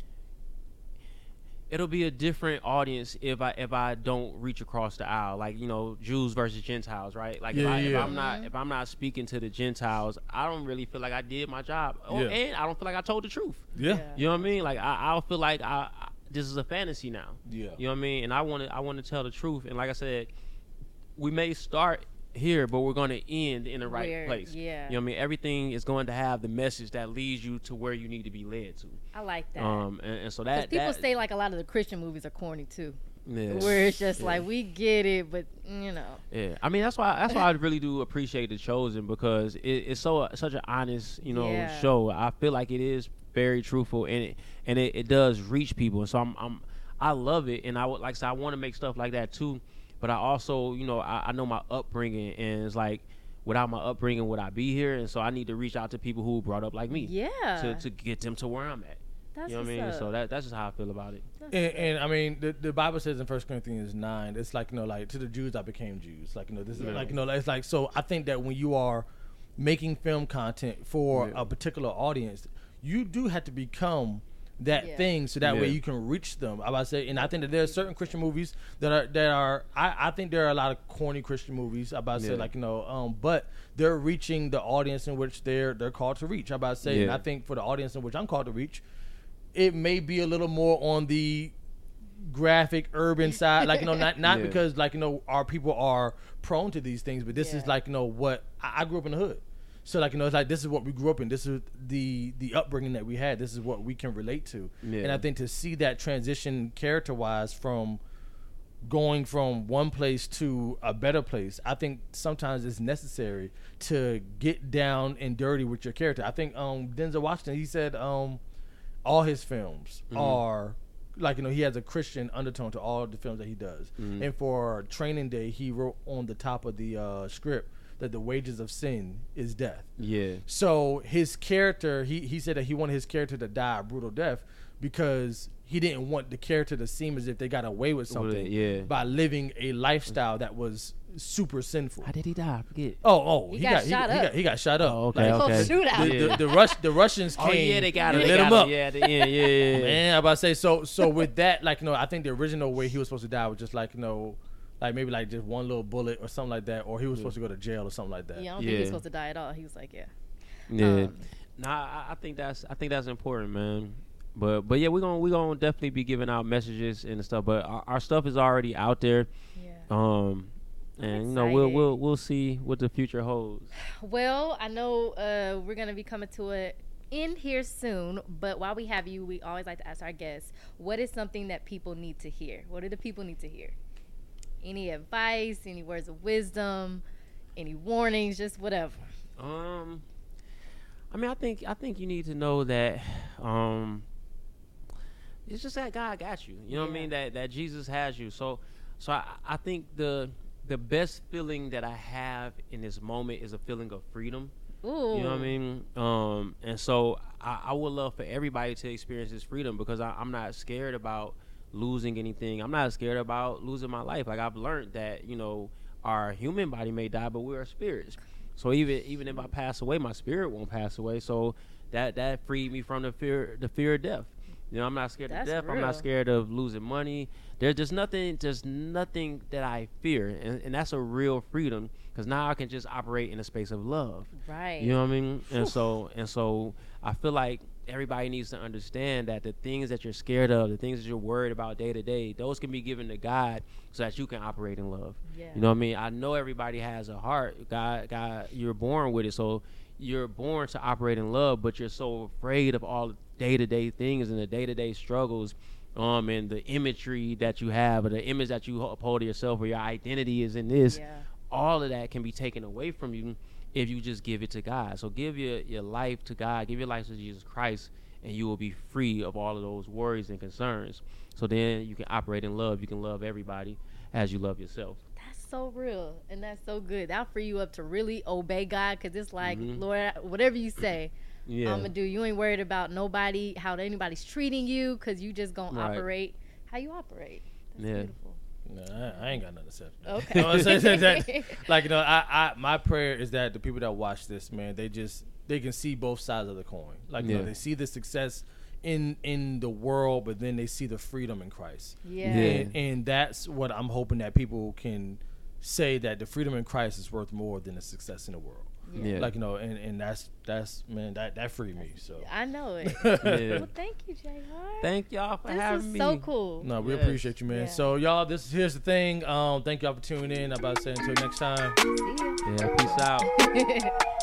a different audience if I don't reach across the aisle, like Jews versus Gentiles, right? Like Yeah, if yeah. I'm not speaking to the Gentiles, I don't really feel like I did my job, Yeah. and I don't feel like I told the truth. Yeah. You know what I mean? Like I feel like this is a fantasy now. Yeah. You know what I mean? And I want to tell the truth. And like I said, we may start here, but we're going to end in the right place. Yeah. You know what I mean? Everything is going to have the message that leads you to where you need to be led to. I like that. And so Because that people that, say like a lot of the Christian movies are corny too. yeah. Where it's just Yeah. like we get it, but Yeah, I mean that's why I really do appreciate The Chosen, because it's such an honest Yeah. show. I feel like it is very truthful, and it does reach people, and so I love it, and I would like I want to make stuff like that too. But I also I know my upbringing, and it's like without my upbringing would I be here, and so I need to reach out to people who brought up like me yeah. to get them to where I'm at. That's You know what I mean? So that's just how I feel about it. And I mean, the Bible says in 1 Corinthians 9, it's like, like to the Jews I became Jews. Like, this is like, it's like, so I think that when you are making film content for a particular audience, you do have to become that thing, so that way you can reach them. I about to say, and I think that there are certain Christian movies that are I think there are a lot of corny Christian movies. I about to say, like, but they're reaching the audience in which they're called to reach. I about to say, and I think for the audience in which I'm called to reach, it may be a little more on the graphic urban side, like, not because, like, our people are prone to these things, but this is like, what I grew up in the hood. So, like, it's like, this is what we grew up in. This is the upbringing that we had. This is what we can relate to. Yeah. And I think to see that transition character-wise from going from one place to a better place, I think sometimes it's necessary to get down and dirty with your character. I think Denzel Washington, he said all his films are, like, he has a Christian undertone to all the films that he does. And for Training Day, he wrote on the top of the script that the wages of sin is death. Yeah. So his character, he said that he wanted his character to die a brutal death because he didn't want the character to seem as if they got away with something by living a lifestyle that was super sinful. How did he die? I forget. He got shot up. He got shot up. Oh, okay. The Russians came. Oh yeah, they got him. Lit him up. Yeah. Man, I'm about to say, so with that, like, I think the original way he was supposed to die was just like, like maybe like just one little bullet or something like that, or he was supposed to go to jail or something like that. Yeah, I don't think he was supposed to die at all. He was like, I think that's important, man. But yeah, we're gonna definitely be giving out messages and stuff. But our stuff is already out there. Yeah. And we'll see what the future holds. Well, I know we're gonna be coming to an end here soon, but while we have you, we always like to ask our guests, what is something that people need to hear? What do the people need to hear? Any advice, any words of wisdom, any warnings, just whatever. I mean, I think you need to know that it's just that God got you. You know what I mean? That Jesus has you. So I think the best feeling that I have in this moment is a feeling of freedom. Ooh. You know what I mean? And so I would love for everybody to experience this freedom, because I'm not scared about losing anything. I'm not scared about losing my life. Like, I've learned that, our human body may die, but we are spirits. So even if I pass away, my spirit won't pass away. So that freed me from the fear of death. I'm not scared of death. Real. I'm not scared of losing money. There's just nothing that I fear, and that's a real freedom, because now I can just operate in a space of love. Right. You know what I mean? And so I feel like everybody needs to understand that the things that you're scared of, the things that you're worried about day to day, those can be given to God so that you can operate in love. Yeah. You know what I mean? I know everybody has a heart. God, you're born with it. So you're born to operate in love, but you're so afraid of all the day-to-day things and the day-to-day struggles, and the imagery that you have, or the image that you uphold of yourself, or your identity is in this. Yeah. All of that can be taken away from you if you just give it to God. So give your life to God, give your life to Jesus Christ, and you will be free of all of those worries and concerns. So then you can operate in love. You can love everybody as you love yourself. That's so real, and that's so good. That'll free you up to really obey God, because it's like, Lord, whatever you say, I'm gonna do. You ain't worried about how anybody's treating you, because you just gonna operate how you operate. That's beautiful. No, I ain't got nothing to say. Okay. Like, my prayer is that the people that watch this, man, they can see both sides of the coin. Like, they see the success in the world, but then they see the freedom in Christ. Yeah. And that's what I'm hoping that people can say, that the freedom in Christ is worth more than the success in the world. Yeah. Like, and that's man, that freed me. So I know it. Well, thank you, Jay Hart. Thank y'all for having me. This is so cool. No, we appreciate you, man. Yeah. So y'all, here's the thing. Thank y'all for tuning in. I'm about to say until next time. See ya. Yeah, peace out.